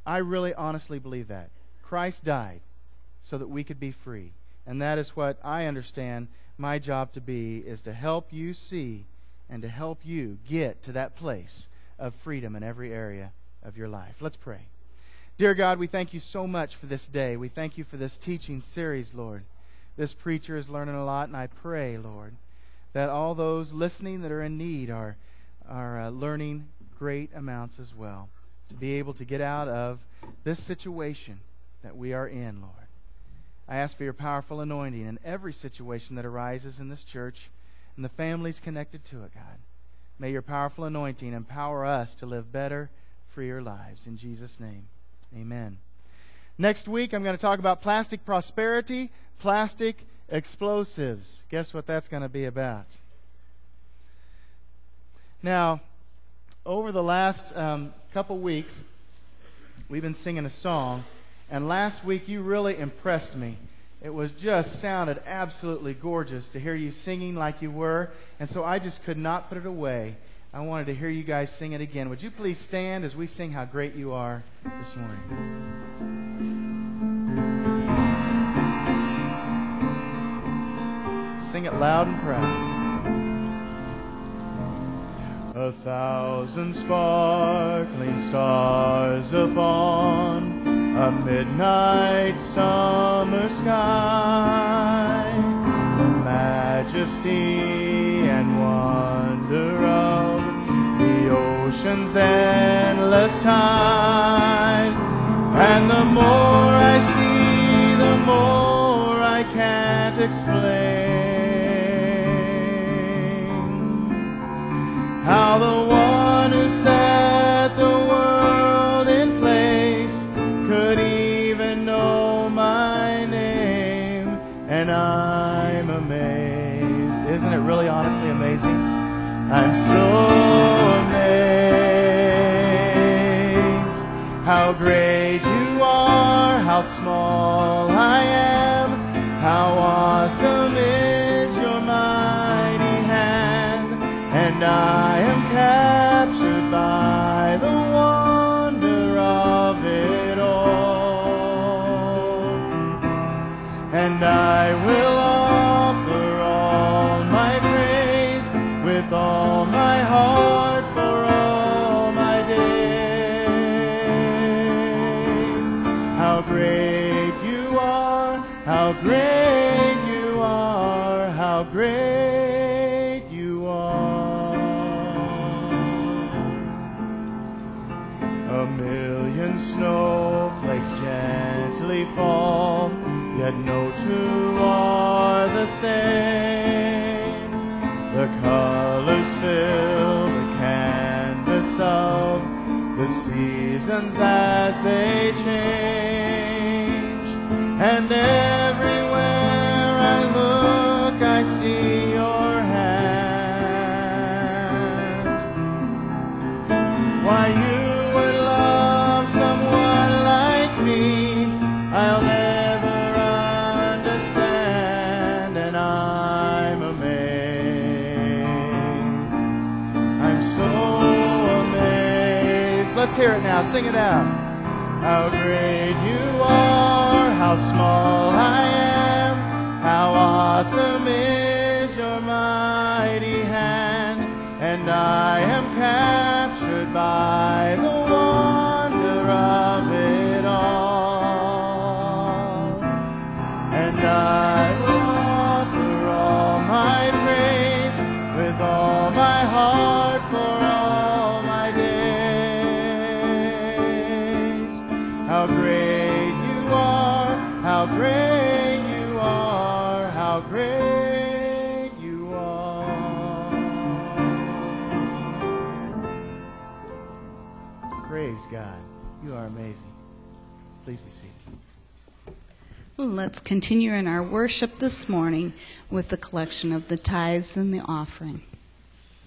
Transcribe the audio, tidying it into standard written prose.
I really honestly believe that. Christ died so that we could be free. And that is what I understand my job to be, is to help you see and to help you get to that place of freedom in every area of your life. Let's pray. Dear God, we thank you so much for this day. We thank you for this teaching series, Lord. This preacher is learning a lot, and I pray, Lord, that all those listening that are in need are learning great amounts as well, to be able to get out of this situation that we are in, Lord. I ask for your powerful anointing in every situation that arises in this church and the families connected to it, God. May your powerful anointing empower us to live better, freer lives. In Jesus' name, amen. Next week, I'm going to talk about plastic prosperity, plastic explosives. Guess what that's going to be about? Now, over the last couple weeks, we've been singing a song, and last week you really impressed me. It was just sounded absolutely gorgeous to hear you singing like you were, and so I just could not put it away. I wanted to hear you guys sing it again. Would you please stand as we sing How Great You Are this morning? Sing it loud and proud. 1,000 sparkling stars upon a midnight summer sky, the majesty and wonder of the ocean's endless tide. And the more I see, the more I can't explain how the one who set the world in place could even know my name. And I'm amazed. Isn't it really honestly amazing? I'm so amazed. How great you are, how small I am, how awesome is your mighty hand. And I am captured by the wonder of it all. And I will offer all my praise with all my heart for all my days. How great you are, how great you are, how great you are. A million snowflakes gently fall, yet no two are the same. The colors fill the canvas of the seasons as they change. And everywhere I look, I see your hand. Why you would love someone like me, I'll never understand. And I'm amazed. I'm so amazed. Let's hear it now. Sing it out. How great you are, how small I am, how awesome is your mighty hand. And I am captured by the wonder of it all. And I will offer all my praise with all my heart for all my days. How great you are, how great you are, how great you are. Praise God. You are amazing. Please be seated. Let's continue in our worship this morning with the collection of the tithes and the offering.